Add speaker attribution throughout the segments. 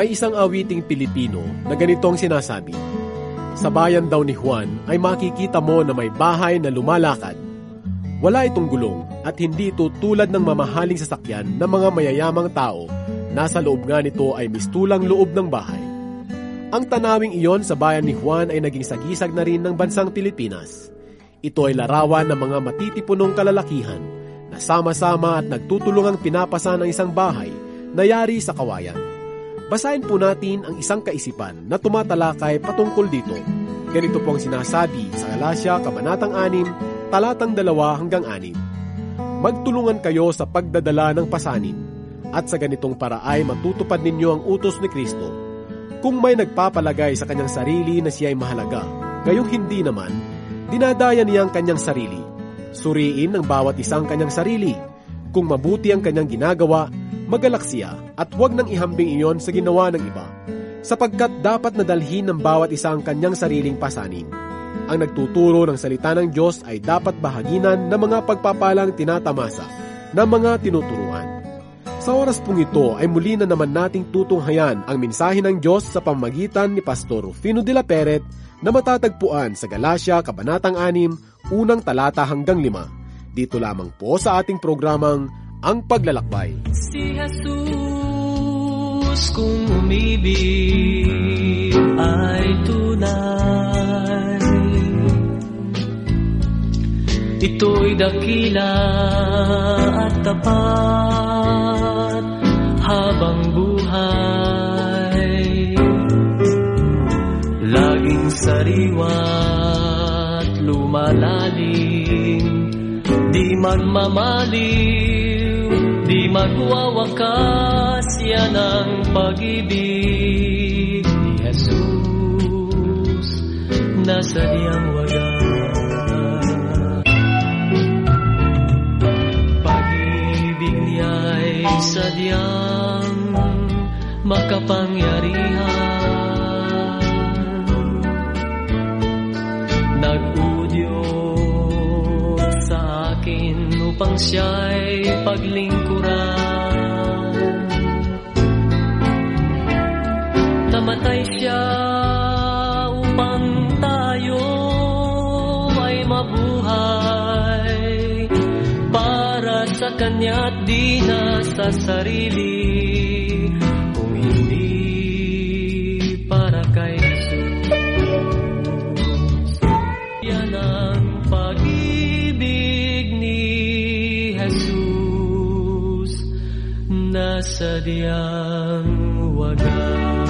Speaker 1: May isang awiting Pilipino na ganito ang sinasabi, "Sa bayan daw ni Juan ay makikita mo na may bahay na lumalakad. Wala itong gulong at hindi ito tulad ng mamahaling sasakyan ng mga mayayamang tao. Nasa loob nga nito ay mistulang loob ng bahay." Ang tanawing iyon sa bayan ni Juan ay naging sagisag na rin ng bansang Pilipinas. Ito ay larawan ng mga matitipunong kalalakihan na sama-sama at nagtutulungang pinapasa ng isang bahay na yari sa kawayan. Basahin po natin ang isang kaisipan na tumatalakay patungkol dito. Ganito po ang sinasabi sa Galasya, Kabanatang 6, talatang 2 hanggang 6. "Magtulungan kayo sa pagdadala ng pasanin, at sa ganitong paraay matutupad ninyo ang utos ni Kristo. Kung may nagpapalagay sa kanyang sarili na siya ay mahalaga, gayong hindi naman, dinadaya niya ang kanyang sarili. Suriin ng bawat isang kanyang sarili. Kung mabuti ang kanyang ginagawa, magalak siya at huwag nang ihambing iyon sa ginawa ng iba, sapagkat dapat nadalhin ng bawat isa ang kanyang sariling pasanin. Ang nagtuturo ng salita ng Diyos ay dapat bahaginan ng mga pagpapalang tinatamasa ng mga tinuturuan." Sa oras pong ito ay muli na naman nating tutunghayan ang mensahe ng Diyos sa pamamagitan ni Pastor Rufino de la Peret na matatagpuan sa Galasya, Kabanatang 6, unang talata hanggang 5. Dito lamang po sa ating programang Ang Paglalakbay.
Speaker 2: Si Jesus kung umibig ay tunay, ito'y dakila at tapat habang buhay, laging sariwa at lumalalim, di magmamaliw, di magwawakas, yan ang pag-ibig ni Jesus na sadyang wagas. Pag-ibig niya'y sadyang makapangyarihan, nag-udyok sa akin upang siya'y paglingkuran. Namatay siya upang tayo ay mabuhay, para sa kanya't di na sa sarili, kung hindi para kay Jesus. Yan ang pag-ibig ni Jesus na sadyang wagas.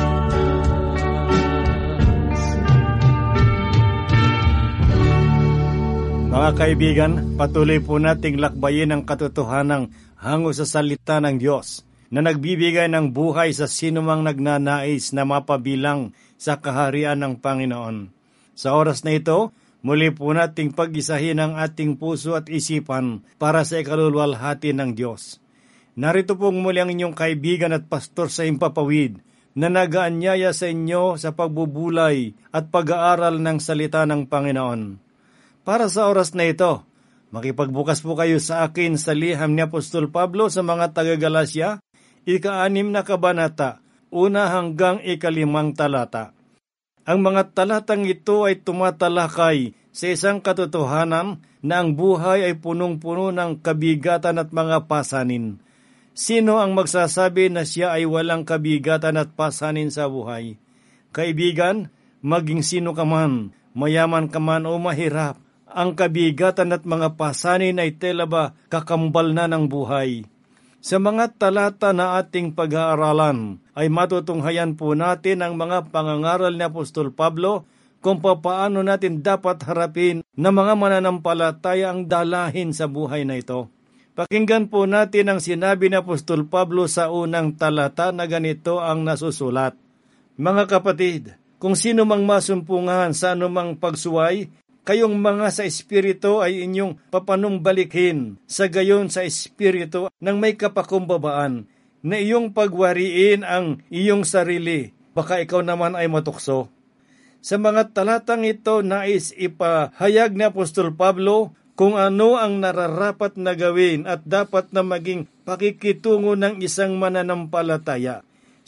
Speaker 3: Mga kaibigan, patuloy po nating lakbayin ang katotohanang hango sa salita ng Diyos na nagbibigay ng buhay sa sinumang nagnanais na mapabilang sa kaharian ng Panginoon. Sa oras na ito, muli po nating pag-isahin ang ating puso at isipan para sa ikaluluwalhati ng Diyos. Narito pong muli ang inyong kaibigan at pastor sa Himpapawid na nag-aanyaya sa inyo sa pagbubulay at pag-aaral ng salita ng Panginoon. Para sa oras na ito, makipagbukas po kayo sa akin sa liham ni Apostol Pablo sa mga taga-Galasya, 6 na kabanata, 1 hanggang 5 talata. Ang mga talatang ito ay tumatalakay sa isang katotohanan na ang buhay ay punong-puno ng kabigatan at mga pasanin. Sino ang magsasabi na siya ay walang kabigatan at pasanin sa buhay? Kaibigan, maging sino ka man, mayaman ka man o mahirap, ang kabigatan at mga pasanin ay tela ba kakambal na ng buhay. Sa mga talata na ating pag-aaralan ay matutunghayan po natin ang mga pangangaral ni Apostol Pablo kung papaano natin dapat harapin na mga mananampalataya ang dalahin sa buhay na ito. Pakinggan po natin ang sinabi ni Apostol Pablo sa unang talata na ganito ang nasusulat. Mga kapatid, kung sino mang masumpungahan sa anumang pagsuway, kayong mga sa Espiritu ay inyong papanumbalikin sa gayon sa Espiritu ng may kapakumbabaan, na iyong pagwariin ang iyong sarili, baka ikaw naman ay matukso. Sa mga talatang ito, nais ipahayag ni Apostol Pablo kung ano ang nararapat na gawin at dapat na maging pakikitungo ng isang mananampalataya.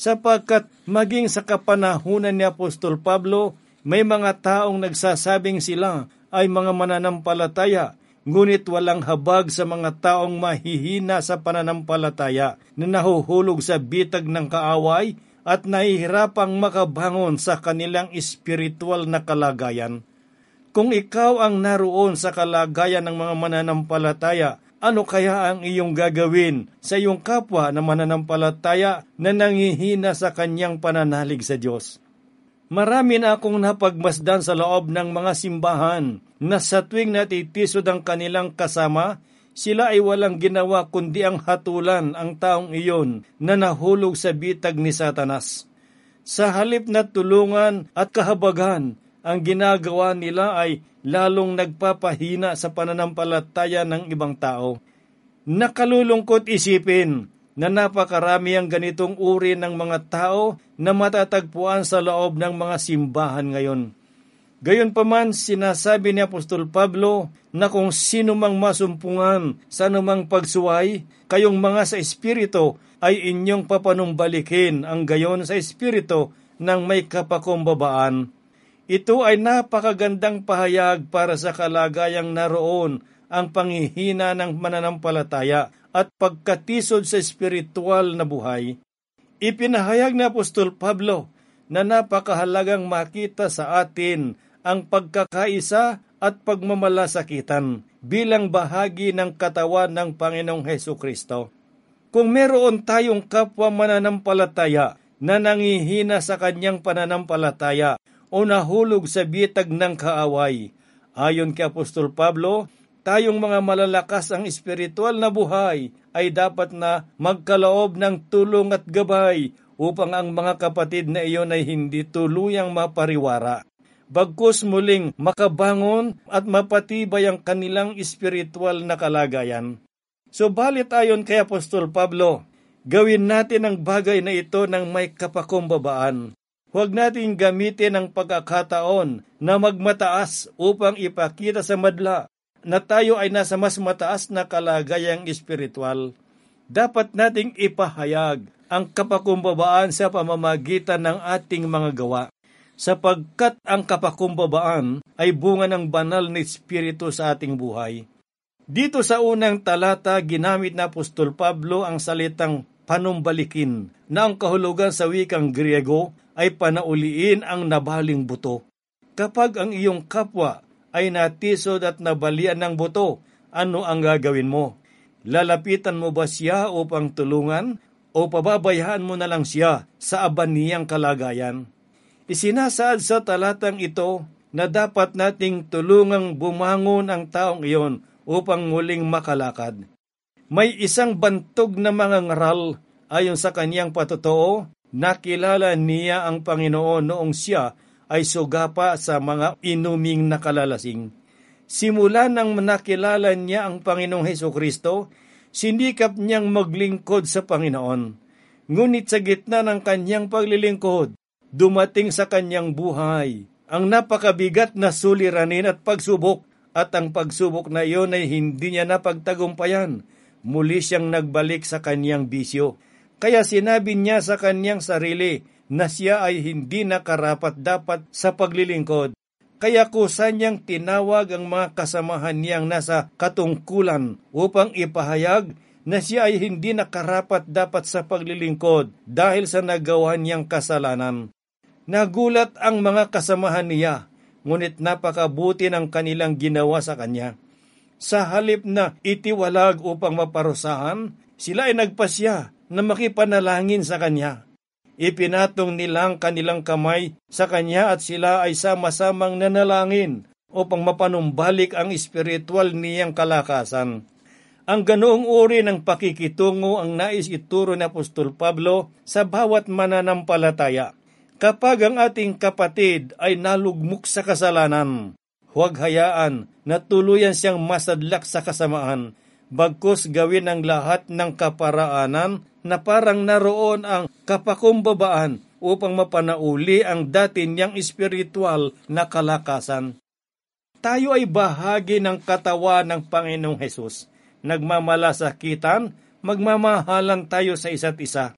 Speaker 3: sapagkat maging sa kapanahunan ni Apostol Pablo, may mga taong nagsasabing sila ay mga mananampalataya, ngunit walang habag sa mga taong mahihina sa pananampalataya na nahuhulog sa bitag ng kaaway at nahihirapang makabangon sa kanilang espiritual na kalagayan. Kung ikaw ang naroon sa kalagayan ng mga mananampalataya, ano kaya ang iyong gagawin sa iyong kapwa na mananampalataya na nangihina sa kanyang pananalig sa Diyos? Marami na akong napagmasdan sa loob ng mga simbahan na sa tuwing natitisod ang kanilang kasama, sila ay walang ginawa kundi ang hatulan ang taong iyon na nahulog sa bitag ni Satanas. Sa halip na tulungan at kahabagan, ang ginagawa nila ay lalong nagpapahina sa pananampalataya ng ibang tao. Nakalulungkot isipin na napakarami ang ganitong uri ng mga tao na matatagpuan sa loob ng mga simbahan ngayon. Gayunpaman, sinasabi ni Apostol Pablo na kung sino mang masumpungan sa anumang pagsuway, kayong mga sa Espiritu ay inyong papanumbalikin ang gayon sa Espiritu ng may kapakumbabaan. Ito ay napakagandang pahayag para sa kalagayang naroon ang panghihina ng mananampalataya at pagkatisod sa espiritual na buhay. Ipinahayag ni Apostol Pablo na napakahalagang makita sa atin ang pagkakaisa at pagmamalasakitan bilang bahagi ng katawan ng Panginoong Hesukristo. Kung meron tayong kapwa mananampalataya na nangihina sa kanyang pananampalataya o nahulog sa bitag ng kaaway, ayon kay Apostol Pablo, tayong mga malalakas ang espiritual na buhay ay dapat na magkaloob ng tulong at gabay upang ang mga kapatid na iyon ay hindi tuluyang mapariwara. Bagkus muling makabangon at mapatibay ang kanilang espiritual na kalagayan. Subalit ayon kay Apostol Pablo, gawin natin ang bagay na ito ng may kapakumbabaan. Huwag natin gamitin ang pagkakataon na magmataas upang ipakita sa madla na tayo ay nasa mas mataas na kalagayang espiritual. Dapat nating ipahayag ang kapakumbabaan sa pamamagitan ng ating mga gawa, sapagkat ang kapakumbabaan ay bunga ng banal na espiritu sa ating buhay. Dito sa unang talata, ginamit na Apostol Pablo ang salitang panumbalikin, na ang kahulugan sa wikang Griego ay panauliin ang nabaling buto. Kapag ang iyong kapwa ay natisod at nabalian ng buto, ano ang gagawin mo? Lalapitan mo ba siya upang tulungan o pababayaan mo na lang siya sa aban niyang kalagayan? Isinasaad sa talatang ito na dapat nating tulungang bumangon ang taong iyon upang muling makalakad. May isang bantog na mga ngaral ayon sa kanyang patotoo, nakilala niya ang Panginoon noong siya ay sugapa sa mga inuming nakalalasing. Simula nang nakilala niya ang Panginoong Hesukristo, sinikap niyang maglingkod sa Panginoon. Ngunit sa gitna ng kanyang paglilingkod, dumating sa kanyang buhay ang napakabigat na suliranin at pagsubok, at ang pagsubok na iyon ay hindi niya napagtagumpayan. Muli siyang nagbalik sa kanyang bisyo. Kaya sinabi niya sa kanyang sarili na siya ay hindi nakarapat-dapat sa paglilingkod. Kaya kusa niyang tinawag ang mga kasamahan niyang nasa katungkulan upang ipahayag na siya ay hindi nakarapat-dapat sa paglilingkod dahil sa nagawa niyang kasalanan. Nagulat ang mga kasamahan niya, ngunit napakabuti ng kanilang ginawa sa kanya. Sa halip na itiwalag upang maparusahan, sila ay nagpasya na makipanalangin sa kanya. Ipinatong nilang kanilang kamay sa kanya at sila ay sama-samang nanalangin upang mapanumbalik ang espiritual niyang kalakasan. Ang ganoong uri ng pakikitungo ang nais ituro ni Apostol Pablo sa bawat mananampalataya. Kapag ang ating kapatid ay nalugmok sa kasalanan, huwag hayaan na tuluyan siyang masadlak sa kasamaan, bagkus gawin ang lahat ng kaparaanan na parang naroon ang kapakumbabaan upang mapanauli ang dati niyang espiritual na kalakasan. Tayo ay bahagi ng katawan ng Panginoong Hesus. Nagmamalasakitan, magmamahalan tayo sa isa't isa.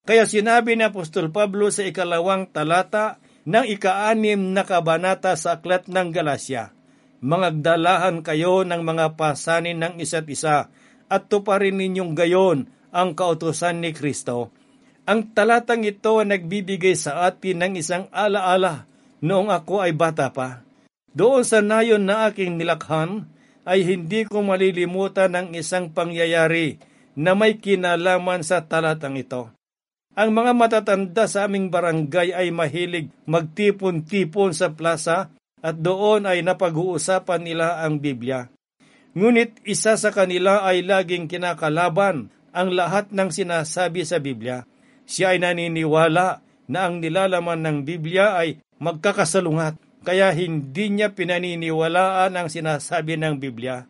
Speaker 3: Kaya sinabi ni Apostol Pablo sa 2 talata ng 6 na kabanata sa Aklat ng Galacia, "Mangagdalahan kayo ng mga pasanin ng isa't isa at tuparin ninyong gayon ang kautusan ni Kristo." Ang talatang ito ay nagbibigay sa atin ng isang alaala noong ako ay bata pa. Doon sa nayon na aking nilakhan, ay hindi ko malilimutan ang isang pangyayari na may kinalaman sa talatang ito. Ang mga matatanda sa aming barangay ay mahilig magtipon-tipon sa plaza at doon ay napag-uusapan nila ang Biblia. Ngunit isa sa kanila ay laging kinakalaban ang lahat ng sinasabi sa Biblia. Siya ay naniniwala na ang nilalaman ng Biblia ay magkakasalungat, kaya hindi niya pinaniniwalaan ang sinasabi ng Biblia.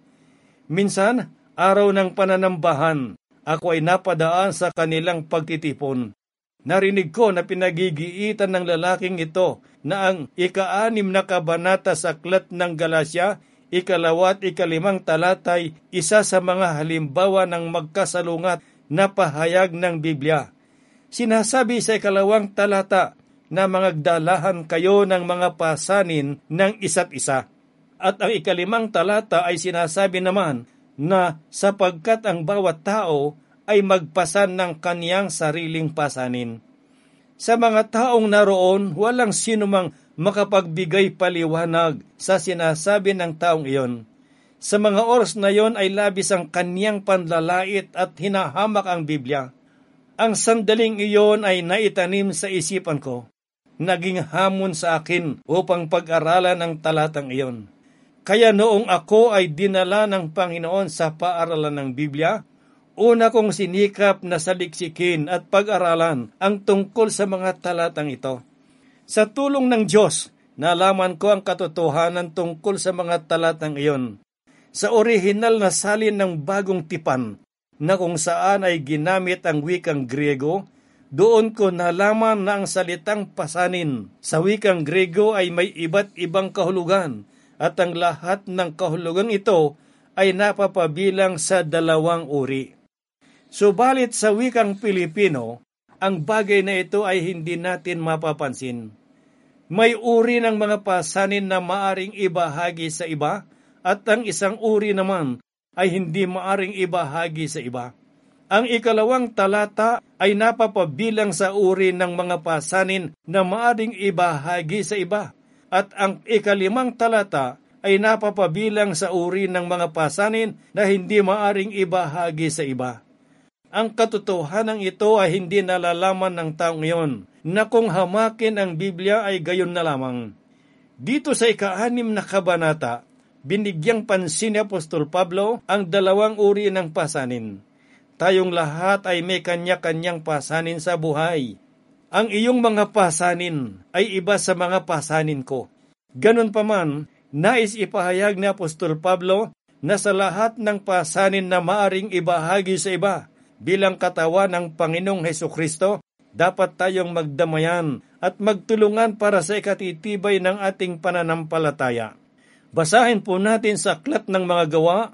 Speaker 3: Minsan, araw ng pananambahan, ako ay napadaan sa kanilang pagtitipon. Narinig ko na pinagigiitan ng lalaking ito na ang 6 na kabanata sa Aklat ng Galacia, 2 at 5 talatay isa sa mga halimbawa ng magkasalungat na pahayag ng Biblia. Sinasabi sa 2 talata na mangagdalahan kayo ng mga pasanin ng isa't isa. At ang 5 talata ay sinasabi naman na sapagkat ang bawat tao ay magpasan ng kaniyang sariling pasanin. Sa mga taong naroon, walang sinumang makapagbigay paliwanag sa sinasabi ng taong iyon. Sa mga oras na iyon ay labis ang kaniyang panlalait at hinahamak ang Biblia. Ang sandaling iyon ay naitanim sa isipan ko. Naging hamon sa akin upang pag-aralan ang talatang iyon. Kaya noong ako ay dinala ng Panginoon sa paaralan ng Biblia, una kong sinikap na saliksikin at pag-aralan ang tungkol sa mga talatang ito. Sa tulong ng Diyos, nalaman ko ang katotohanan tungkol sa mga talatang iyon. Sa orihinal na salin ng Bagong Tipan, na kung saan ay ginamit ang wikang Griego, doon ko nalaman na ang salitang pasanin sa wikang Griego ay may iba't ibang kahulugan at ang lahat ng kahulugan ito ay napapabilang sa 2 uri. Subalit sa wikang Pilipino, ang bagay na ito ay hindi natin mapapansin. May uri ng mga pasanin na maaring ibahagi sa iba at ang isang uri naman ay hindi maaring ibahagi sa iba. Ang 2 talata ay napapabilang sa uri ng mga pasanin na maaring ibahagi sa iba at ang 5 talata ay napapabilang sa uri ng mga pasanin na hindi maaring ibahagi sa iba. Ang katotohanan ito ay hindi nalalaman ng taong iyon na kung hamakin ang Biblia ay gayon na lamang. Dito sa 6 na kabanata, binigyang pansin ni Apostol Pablo ang 2 uri ng pasanin. Tayong lahat ay may kanya-kanyang pasanin sa buhay. Ang iyong mga pasanin ay iba sa mga pasanin ko. Ganun pa man, nais ipahayag ni Apostol Pablo na sa lahat ng pasanin na maaring ibahagi sa iba bilang katawan ng Panginoong Hesukristo, dapat tayong magdamayan at magtulungan para sa ikatitibay ng ating pananampalataya. Basahin po natin sa Aklat ng Mga Gawa,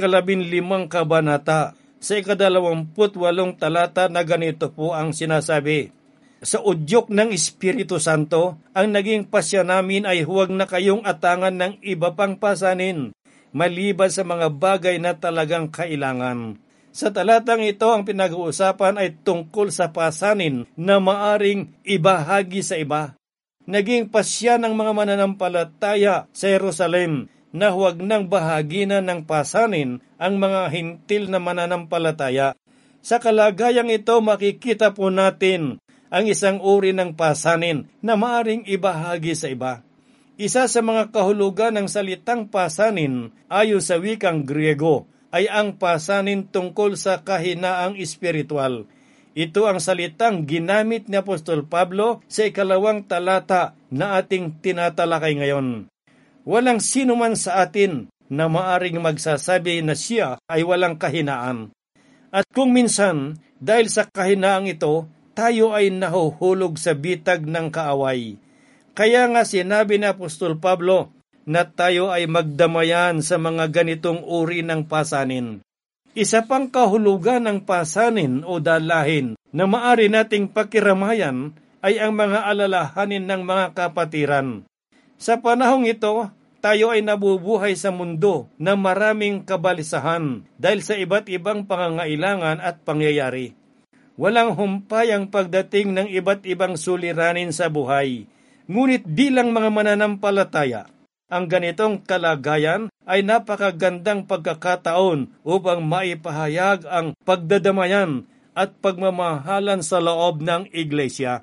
Speaker 3: 15 kabanata, sa 28 talata na ganito po ang sinasabi. Sa udyok ng Espiritu Santo, ang naging pasya namin ay huwag na kayong atangan ng iba pang pasanin, maliban sa mga bagay na talagang kailangan. Sa talatang ito, ang pinag-uusapan ay tungkol sa pasanin na maaring ibahagi sa iba. Naging pasya ng mga mananampalataya sa Jerusalem na huwag nang bahaginan ng pasanin ang mga hintil na mananampalataya. Sa kalagayang ito, makikita po natin ang isang uri ng pasanin na maaring ibahagi sa iba. Isa sa mga kahulugan ng salitang pasanin ayon sa wikang Griego ay ang pasanin tungkol sa kahinaang espiritual. Ito ang salitang ginamit ni Apostol Pablo sa 2 talata na ating tinatalakay ngayon. Walang sino man sa atin na maaring magsasabi na siya ay walang kahinaan. At kung minsan, dahil sa kahinaang ito, tayo ay nahuhulog sa bitag ng kaaway. Kaya nga sinabi ni Apostol Pablo na tayo ay magdamayan sa mga ganitong uri ng pasanin. Isa pang kahulugan ng pasanin o dalahin na maari nating pakiramayan ay ang mga alalahanin ng mga kapatiran. Sa panahong ito, tayo ay nabubuhay sa mundo na maraming kabalisahan dahil sa iba't ibang pangangailangan at pangyayari. Walang humpay ang pagdating ng iba't ibang suliranin sa buhay. Ngunit bilang mga mananampalataya, ang ganitong kalagayan ay napakagandang pagkakataon upang maipahayag ang pagdadamayan at pagmamahalan sa loob ng iglesia.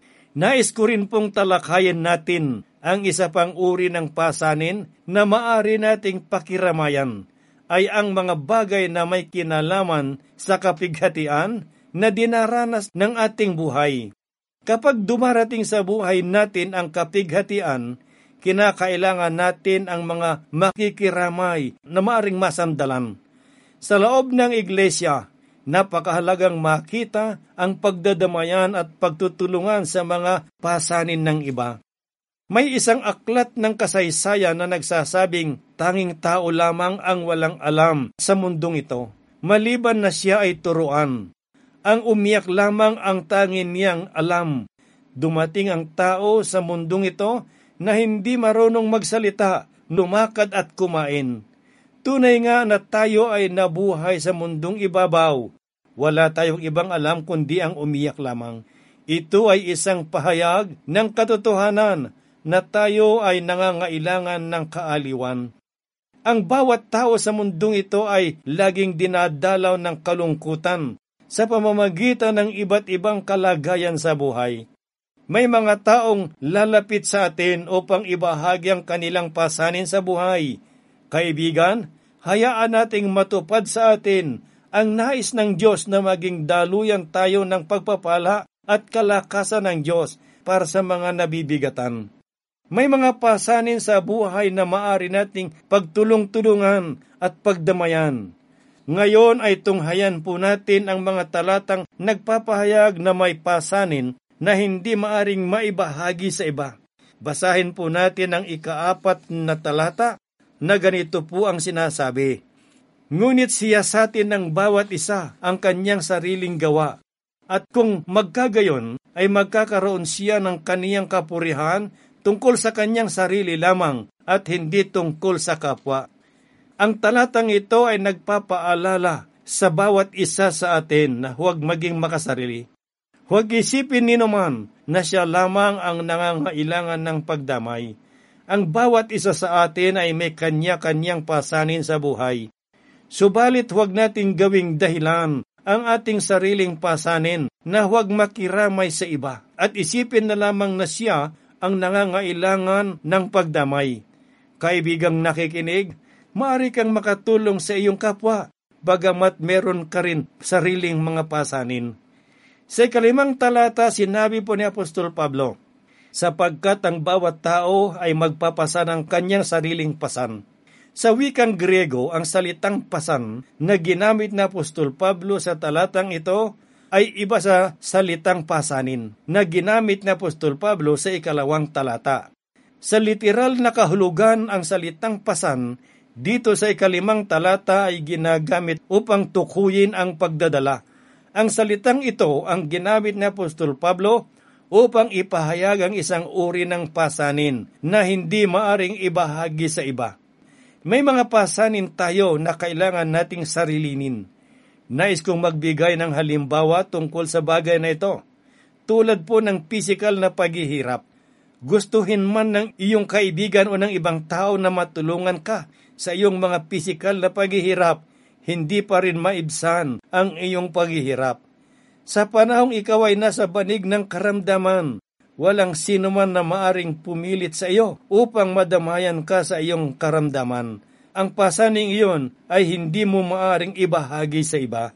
Speaker 3: Nais ko rin pong talakayin natin ang isa pang uri ng pasanin na maari nating pakiramayan ay ang mga bagay na may kinalaman sa kapighatian na dinaranas ng ating buhay. Kapag dumarating sa buhay natin ang kapighatian, kinakailangan natin ang mga makikiramay na maaring masandalan. Sa loob ng iglesia, napakahalagang makita ang pagdadamayan at pagtutulungan sa mga pasanin ng iba. May isang aklat ng kasaysayan na nagsasabing tanging tao lamang ang walang alam sa mundong ito, maliban na siya ay turuan. Ang umiyak lamang ang tanging niyang alam. Dumating ang tao sa mundong ito na hindi marunong magsalita, lumakad at kumain. Tunay nga na tayo ay nabuhay sa mundong ibabaw. Wala tayong ibang alam kundi ang umiyak lamang. Ito ay isang pahayag ng katotohanan na tayo ay nangangailangan ng kaaliwan. Ang bawat tao sa mundong ito ay laging dinadalaw ng kalungkutan sa pamamagitan ng iba't ibang kalagayan sa buhay. May mga taong lalapit sa atin upang ibahagi ang kanilang pasanin sa buhay. Kaibigan, hayaan nating matupad sa atin ang nais ng Diyos na maging daluyan tayo ng pagpapala at kalakasan ng Diyos para sa mga nabibigatan. May mga pasanin sa buhay na maaari nating pagtulong-tulungan at pagdamayan. Ngayon ay tunghayan po natin ang mga talatang nagpapahayag na may pasanin na hindi maaring maibahagi sa iba. Basahin po natin ang 4 na talata na ganito po ang sinasabi. Ngunit siyasatin ng bawat isa ang kanyang sariling gawa, at kung magkagayon ay magkakaroon siya ng kaniyang kapurihan tungkol sa kanyang sarili lamang at hindi tungkol sa kapwa. Ang talatang ito ay nagpapaalala sa bawat isa sa atin na huwag maging makasarili. Huwag isipin ninuman na siya lamang ang nangangailangan ng pagdamay. Ang bawat isa sa atin ay may kanya-kanyang pasanin sa buhay. Subalit huwag nating gawing dahilan ang ating sariling pasanin na huwag makiramay sa iba at isipin na lamang na siya ang nangangailangan ng pagdamay. Kaibigang nakikinig, maaari kang makatulong sa iyong kapwa, bagamat meron ka rin sariling mga pasanin. Sa 5 talata, sinabi po ni Apostol Pablo, sapagkat ang bawat tao ay magpapasa ng kanyang sariling pasan. Sa wikang Griego, ang salitang pasan na ginamit ni Apostol Pablo sa talatang ito ay iba sa salitang pasanin na ginamit ni Apostol Pablo sa 2 talata. Sa literal na kahulugan, ang salitang pasan dito sa 5 talata ay ginagamit upang tukuyin ang pagdadala. Ang salitang ito ang ginamit ni Apostol Pablo upang ipahayag ang isang uri ng pasanin na hindi maaring ibahagi sa iba. May mga pasanin tayo na kailangan nating sarilinin. Nais kong magbigay ng halimbawa tungkol sa bagay na ito. Tulad po ng pisikal na paghihirap. Gustuhin man ng iyong kaibigan o ng ibang tao na matulungan ka sa iyong mga pisikal na paghihirap, hindi pa rin maibsan ang iyong paghihirap. Sa panahong ikaw ay nasa banig ng karamdaman, walang sino man na maaring pumilit sa iyo upang madamayan ka sa iyong karamdaman. Ang pasaning iyon ay hindi mo maaring ibahagi sa iba.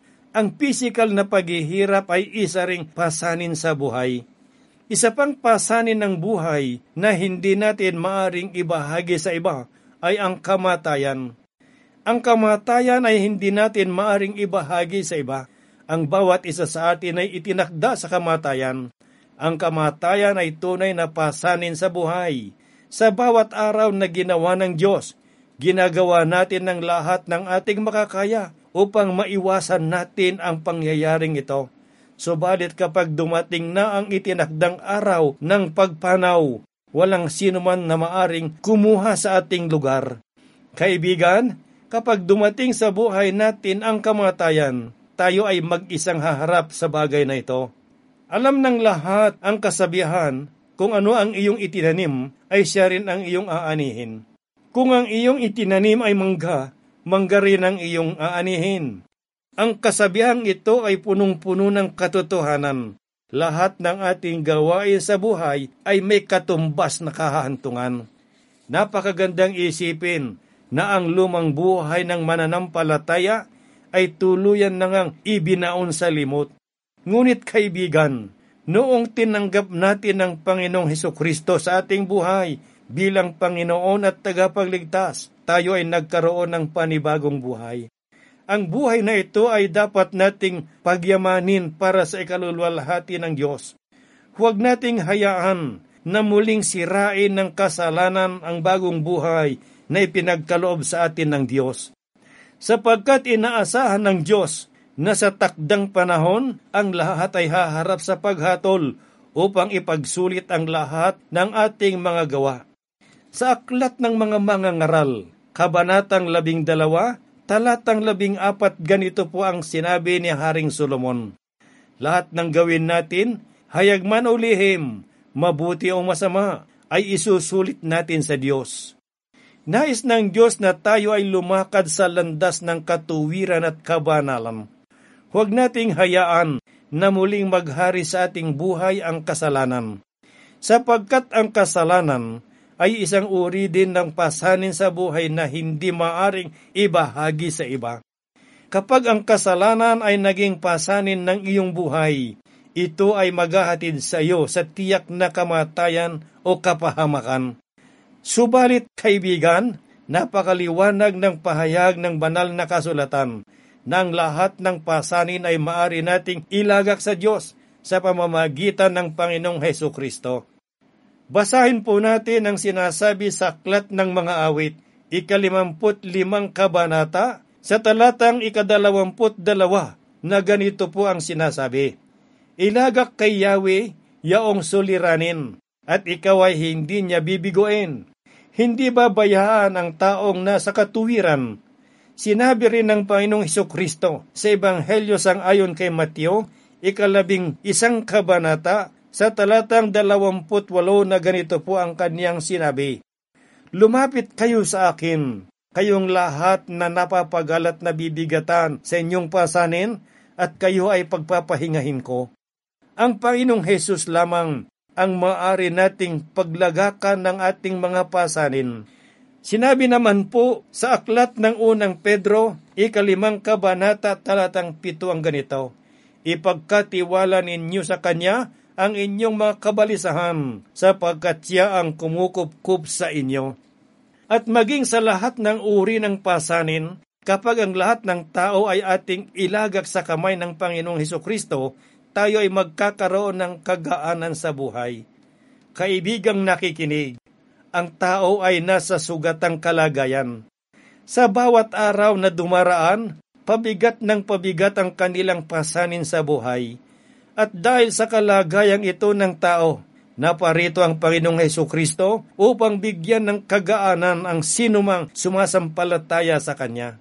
Speaker 3: Ang pisikal na paghihirap ay isa ring pasanin sa buhay. Isa pang pasanin ng buhay na hindi natin maaring ibahagi sa iba ay ang kamatayan. Ang kamatayan ay hindi natin maaring ibahagi sa iba. Ang bawat isa sa atin ay itinakda sa kamatayan. Ang kamatayan ay tunay na pasanin sa buhay. Sa bawat araw na ginawa ng Diyos, ginagawa natin ng lahat ng ating makakaya upang maiwasan natin ang pangyayaring ito. Subalit kapag dumating na ang itinakdang araw ng pagpanaw, walang sino man na maaring kumuha sa ating lugar. Kaibigan, kapag dumating sa buhay natin ang kamatayan, tayo ay mag-isang haharap sa bagay na ito. Alam ng lahat ang kasabihan, kung ano ang iyong itinanim, ay siya rin ang iyong aanihin. Kung ang iyong itinanim ay mangga, mangga rin ang iyong aanihin. Ang kasabihang ito ay punong-puno ng katotohanan. Lahat ng ating gawain sa buhay ay may katumbas na kahahantungan. Napakagandang isipin na ang lumang buhay ng mananampalataya ay tuluyan na ngang ibinaon sa limot. Ngunit kaibigan, noong tinanggap natin ang Panginoong Hesukristo sa ating buhay bilang Panginoon at tagapagligtas, tayo ay nagkaroon ng panibagong buhay. Ang buhay na ito ay dapat nating pagyamanin para sa ikaluluwalhati ng Diyos. Huwag nating hayaan na muling sirain ng kasalanan ang bagong buhay na ipinagkaloob sa atin ng Diyos. Sapagkat inaasahan ng Diyos na sa takdang panahon, ang lahat ay haharap sa paghatol upang ipagsulit ang lahat ng ating mga gawa. Sa aklat ng mga mangangaral, Kabanatang 12, Talatang 14, ganito po ang sinabi ni Haring Solomon. Lahat ng gawin natin, hayag man o lihim, mabuti o masama, ay isusulit natin sa Diyos. Nais ng Diyos na tayo ay lumakad sa landas ng katuwiran at kabanalan. Huwag nating hayaan na muling maghari sa ating buhay ang kasalanan. Sapagkat ang kasalanan ay isang uri din ng pasanin sa buhay na hindi maaring ibahagi sa iba. Kapag ang kasalanan ay naging pasanin ng iyong buhay, ito ay maghahatid sa iyo sa tiyak na kamatayan o kapahamakan. Subalit kaibigan, napakaliwanag ng pahayag ng banal na kasulatan na ang lahat ng pasanin ay maaari nating ilagak sa Diyos sa pamamagitan ng Panginoong Hesukristo. Basahin po natin ang sinasabi sa Aklat ng Mga Awit, 55 kabanata, sa talatang 22, na ganito po ang sinasabi. Ilagak kay Yahweh yaong suliranin, at ikaw ay hindi niya bibiguin. Hindi babayaan ang taong nasa katuwiran. Sinabi rin ng Panginoong Hesukristo sa Ebanghelyo sang-ayon kay Mateo, 11 kabanata, sa talatang 28 na ganito po ang kaniyang sinabi. Lumapit kayo sa akin, kayong lahat na napapagalat na bibigatan sa inyong pasanin, at kayo ay pagpapahingahin ko. Ang Panginoong Hesus lamang ang maaari nating paglagakan ng ating mga pasanin. Sinabi naman po sa aklat ng unang Pedro, 5 kabanata, talatang 7 ang ganito. Ipagkatiwala ninyo sa Kanya ang inyong mga kabalisahan, sapagkat Siya ang kumukup-kup sa inyo. At maging sa lahat ng uri ng pasanin, kapag ang lahat ng tao ay ating ilagak sa kamay ng Panginoong Hesukristo, tayo ay magkakaroon ng kagaanan sa buhay. Kaibigang nakikinig, ang tao ay nasa sugatang kalagayan. Sa bawat araw na dumaraan, pabigat ng pabigat ang kanilang pasanin sa buhay. At dahil sa kalagayang ito ng tao, naparito ang Panginoong Hesukristo upang bigyan ng kagaanan ang sinumang sumasampalataya sa Kanya.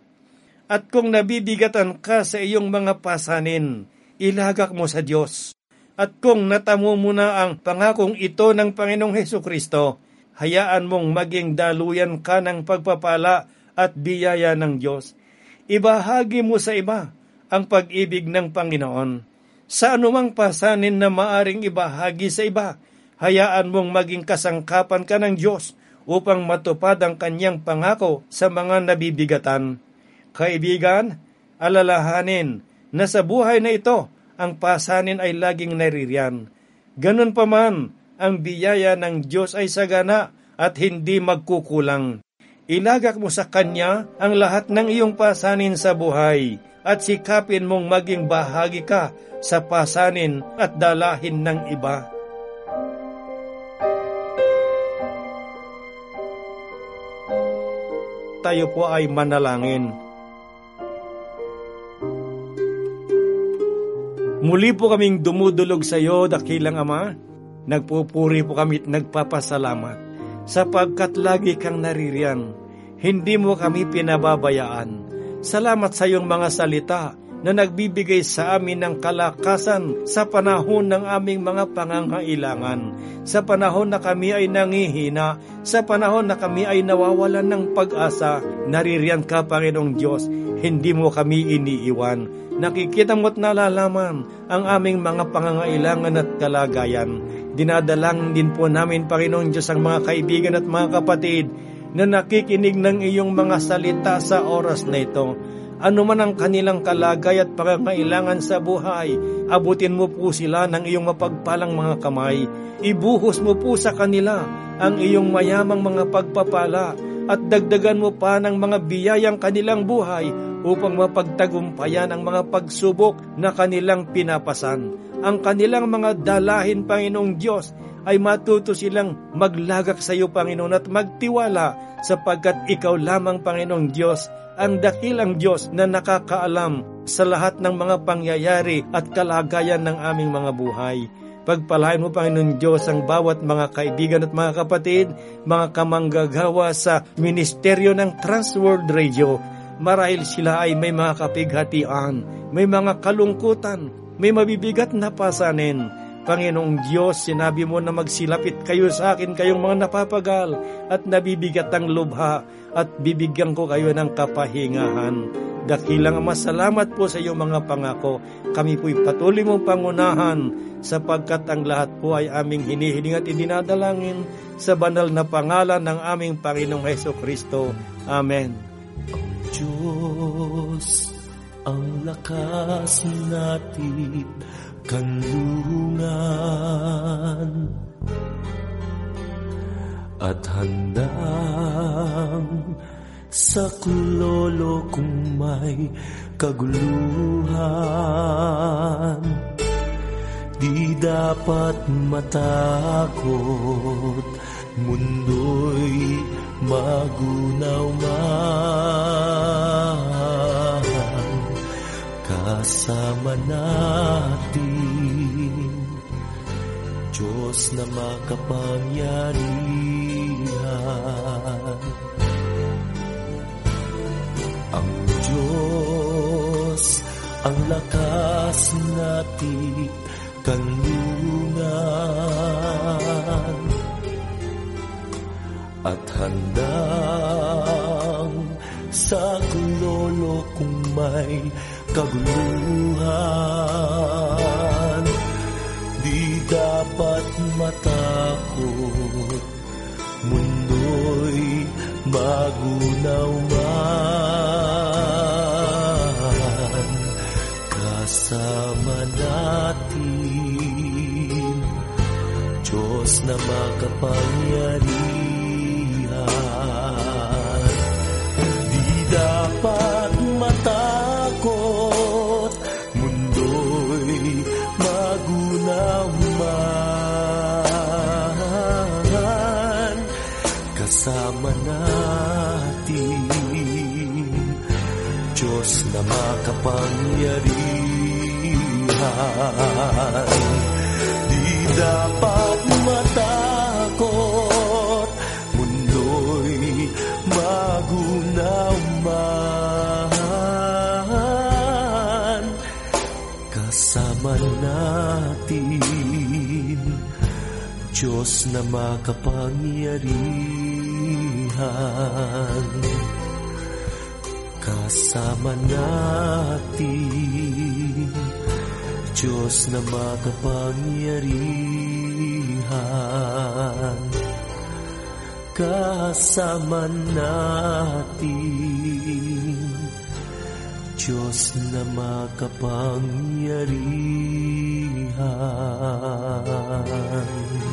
Speaker 3: At kung nabibigatan ka sa iyong mga pasanin, ilagak mo sa Diyos. At kung natamo mo na ang pangakong ito ng Panginoong Hesukristo, hayaan mong maging daluyan ka ng pagpapala at biyaya ng Diyos. Ibahagi mo sa iba ang pag-ibig ng Panginoon. Sa anumang pasanin na maaring ibahagi sa iba, hayaan mong maging kasangkapan ka ng Diyos upang matupad ang Kanyang pangako sa mga nabibigatan. Kaibigan, alalahanin na sa buhay na ito, ang pasanin ay laging naririyan. Ganun pa man, ang biyaya ng Diyos ay sagana at hindi magkukulang. Ilagak mo sa Kanya ang lahat ng iyong pasanin sa buhay at sikapin mong maging bahagi ka sa pasanin at dalahin ng iba. Tayo po ay manalangin. Muli po kaming dumudulog sa iyo, dakilang Ama. Nagpupuri po kami at nagpapasalamat sapagkat lagi kang naririyan. Hindi mo kami pinababayaan. Salamat sa iyong mga salita na nagbibigay sa amin ng kalakasan sa panahon ng aming mga pangangailangan, sa panahon na kami ay nangihina, sa panahon na kami ay nawawalan ng pag-asa. Naririyan ka, Panginoong Diyos, hindi mo kami iniiwan. Nakikita mo at nalalaman ang aming mga pangangailangan at kalagayan. Dinadalang din po namin, Panginoong Diyos, ang mga kaibigan at mga kapatid na nakikinig ng iyong mga salita sa oras na ito. Ano man ang kanilang kalagay at pangangailangan sa buhay, abutin mo po sila ng iyong mapagpalang mga kamay. Ibuhos mo po sa kanila ang iyong mayamang mga pagpapala at dagdagan mo pa ng mga biyayang kanilang buhay upang mapagtagumpayan ang mga pagsubok na kanilang pinapasan. Ang kanilang mga dalahin, Panginoong Diyos, ay matuto silang maglagak sa iyo, Panginoon, at magtiwala sapagkat ikaw lamang, Panginoong Diyos, ang dakilang Diyos na nakakaalam sa lahat ng mga pangyayari at kalagayan ng aming mga buhay. Pagpalain mo, Panginoon Diyos, ang bawat mga kaibigan at mga kapatid, mga kamanggagawa sa ministeryo ng Transworld Radio. Marahil sila ay may mga kapighatian, may mga kalungkutan, may mabibigat na pasanin. Panginoong Diyos, sinabi mo na magsilapit kayo sa akin, kayong mga napapagal at nabibigat ang lubha, at bibigyan ko kayo ng kapahingahan. Dakilang Ama, salamat po sa iyong mga pangako. Kami po'y patuloy mong pangunahan, sapagkat ang lahat po ay aming hinihiling at idinadalangin sa banal na pangalan ng aming Panginoong Hesukristo. Amen.
Speaker 2: Diyos, ang lakas natin kanlungan at handang saklolo kung may kaguluhan. Di dapat matakot, mundo'y magunaw man. Kasama natin Diyos na makapangyarihan. Ang Diyos, ang lakas natin kanlungan at handang saklolo kung may kaguluhan. Di dapat matakot, mundo'y magunaw man. Kasama natin Diyos na makapangyarihan. Di dapat matakot, mundo'y magunaw man. Kasama natin Diyos na makapangyarihan. Di dapat matakot, mundo'y magunaw man. Kasama natin Diyos na makapangyarihan. Kasama natin Diyos na makapangyarihan. Kasama natin Diyos na makapangyarihan.